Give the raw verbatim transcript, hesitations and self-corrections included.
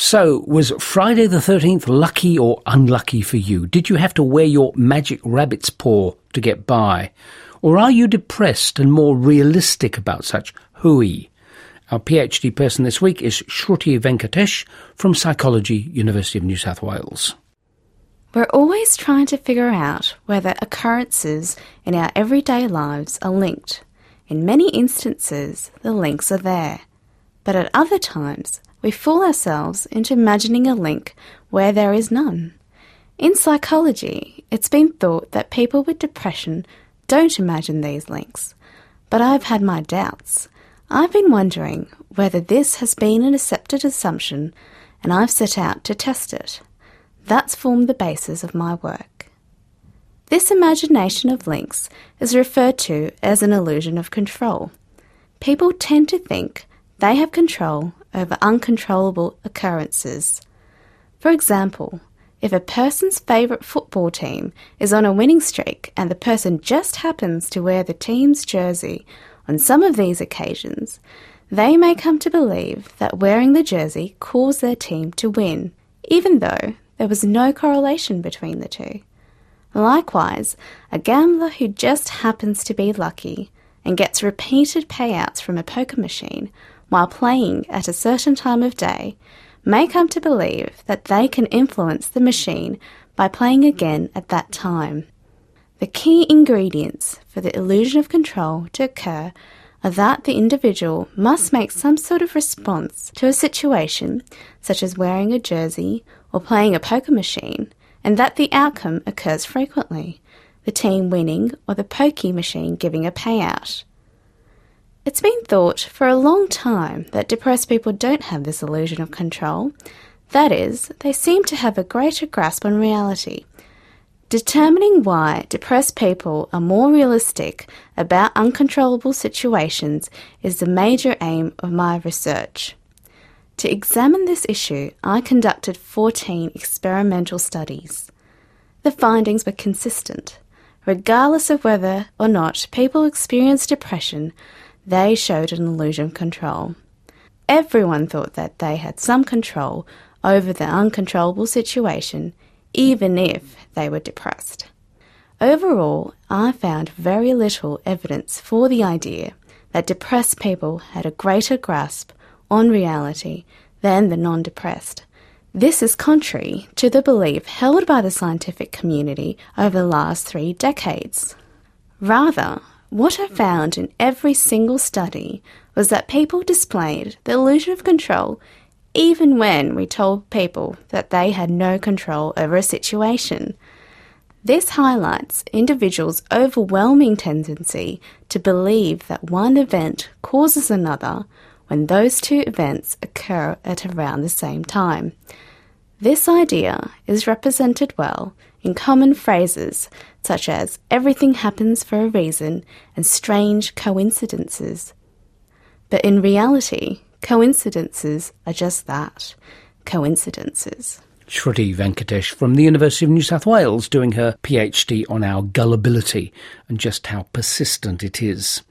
So, was Friday the thirteenth lucky or unlucky for you? Did you have to wear your magic rabbit's paw to get by? Or are you depressed and more realistic about such hooey? Our PhD person this week is Shruti Venkatesh from Psychology, University of New South Wales. We're always trying to figure out whether occurrences in our everyday lives are linked. In many instances, the links are there. But at other times, we fool ourselves into imagining a link where there is none. In psychology, it's been thought that people with depression don't imagine these links. But I've had my doubts. I've been wondering whether this has been an accepted assumption, and I've set out to test it. That's formed the basis of my work. This imagination of links is referred to as an illusion of control. People tend to think they have control over uncontrollable occurrences. For example, if a person's favourite football team is on a winning streak and the person just happens to wear the team's jersey on some of these occasions, they may come to believe that wearing the jersey caused their team to win, even though there was no correlation between the two. Likewise, a gambler who just happens to be lucky and gets repeated payouts from a poker machine while playing at a certain time of day may come to believe that they can influence the machine by playing again at that time. The key ingredients for the illusion of control to occur are that the individual must make some sort of response to a situation, such as wearing a jersey or playing a poker machine, and that the outcome occurs frequently, the team winning or the pokie machine giving a payout. It's been thought for a long time that depressed people don't have this illusion of control. That is, they seem to have a greater grasp on reality. Determining why depressed people are more realistic about uncontrollable situations is the major aim of my research. To examine this issue, I conducted fourteen experimental studies. The findings were consistent. Regardless of whether or not people experience depression, they showed an illusion of control. Everyone thought that they had some control over the uncontrollable situation, even if they were depressed. Overall, I found very little evidence for the idea that depressed people had a greater grasp on reality than the non-depressed. This is contrary to the belief held by the scientific community over the last three decades. Rather, what I found in every single study was that people displayed the illusion of control even when we told people that they had no control over a situation. This highlights individuals' overwhelming tendency to believe that one event causes another when those two events occur at around the same time. This idea is represented well in common phrases such as everything happens for a reason and strange coincidences. But in reality, coincidences are just that, coincidences. Shruti Venkatesh from the University of New South Wales doing her PhD on our gullibility and just how persistent it is.